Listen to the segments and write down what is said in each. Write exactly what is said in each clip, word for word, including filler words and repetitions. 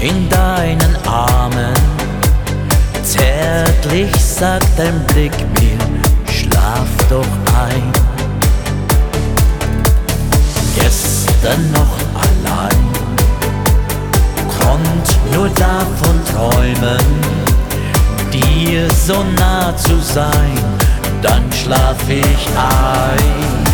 in deinen Armen. Zärtlich sagt dein Blick mir, schlaf doch ein. Gestern noch allein, konnt nur davon träumen, dir so nah zu sein, dann schlaf ich ein.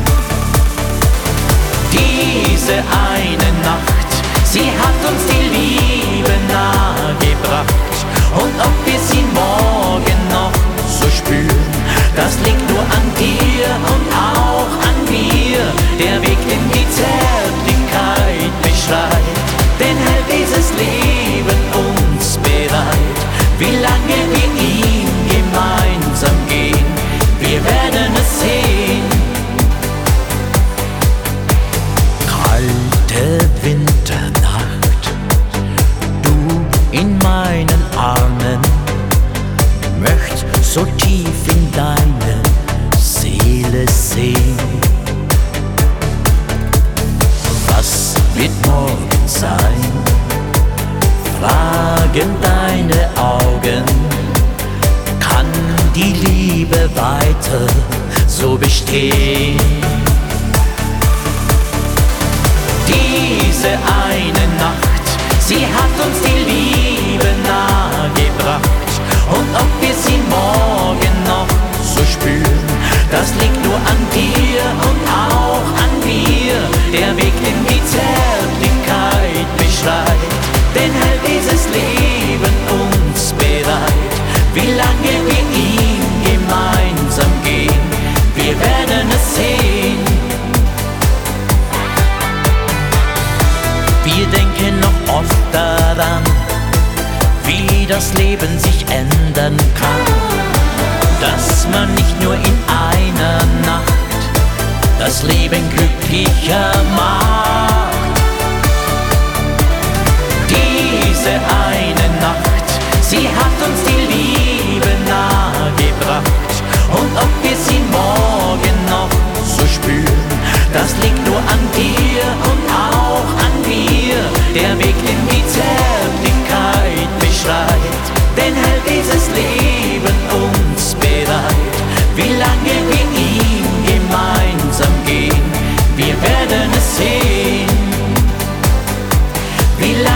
Diese eine Nacht, sie hat uns die Liebe nahegebracht. Und ob wir sie morgen noch so spüren, das liegt nur an dir und auch an mir. Der Weg in die Zärtlichkeit beschreit, denn hält dieses Leben uns bereit. Wie lange wir ihn gemeinsam gehen, wir werden es sehen. Kalte Winternacht, du in meinen Armen, möcht so tief in deine Seele sehen. Was wird morgen sein? Fragen deine Augen. Kann die Liebe weiter so bestehen? Diese eine Nacht, sie hat uns die Liebe nahegebracht. Und ob wir sie morgen noch so spüren, das liegt nur an dir und auch an mir. Der Weg in die Zärtlichkeit beschreit, denn hält dieses Leben uns bereit. Wie lange wir ihn gemeinsam gehen, wir werden es sehen. Wir denken noch oft daran, wie das Leben sich ändern kann, dass man nicht nur in einer Nacht das Leben glücklicher macht. Diese eine Nacht, sie hat uns die Liebe nahegebracht. Und ob wir sie morgen noch so spüren, das liegt nur an dir und auch an mir. Der Weg in die Zärtlichkeit beschreit, denn hält dieses Leben uns bereit. Wie lange wir ihn gemeinsam gehen, wir werden es sehen. Wie lange